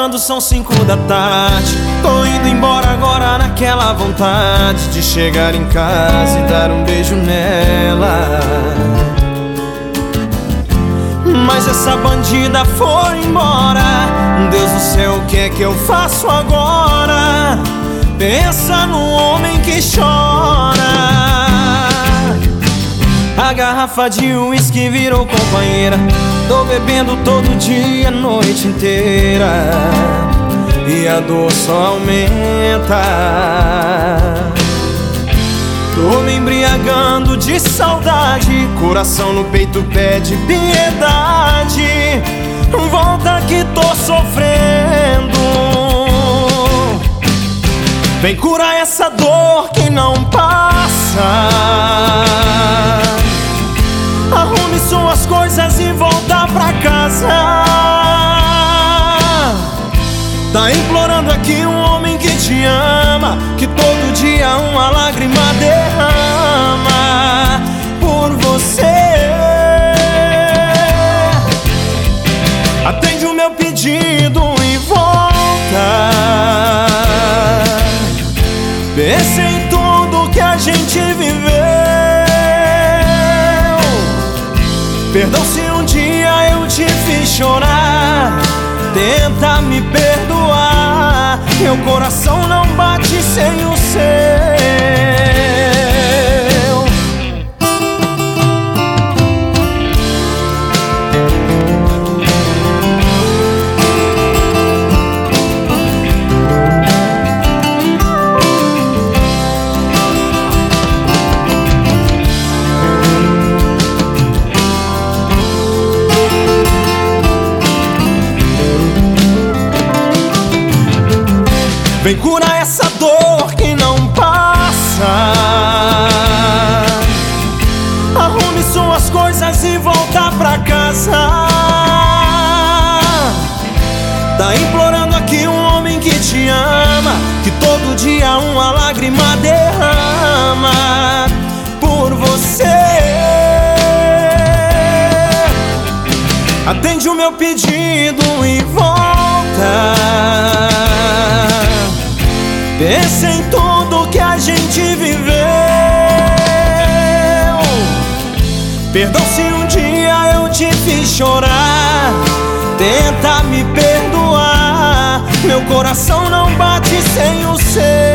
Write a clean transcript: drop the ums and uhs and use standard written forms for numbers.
quando são 5 da tarde. Tô indo embora agora naquela vontade de chegar em casa e dar um beijo nela. Mas essa bandida foi embora. Deus do céu, o que é que eu faço agora? Pensa no homem que chora. A garrafa de uísque virou companheira. Tô bebendo todo dia, a noite inteira, e a dor só aumenta. Tô me embriagando de saudade, coração no peito pede piedade. Volta que tô sofrendo. Vem curar essa dor que não passa. Arrume suas coisas e volta pra casa. Tá implorando aqui um homem que te ama, que todo dia uma lágrima derrama por você. Atende o meu pedido e volta. Pensa em tudo que a gente viveu. Perdão se um dia eu te fiz chorar. Tenta me perdoar. Meu coração não bate sem o seu. Vem curar essa dor que não passa. Arrume suas coisas e volta pra casa. Tá implorando aqui um homem que te ama, que todo dia uma lágrima derrama por você. Atende o meu pedido e volta. Pensa em tudo que a gente viveu. Perdão se um dia eu te fiz chorar. Tenta me perdoar. Meu coração não bate sem o seu.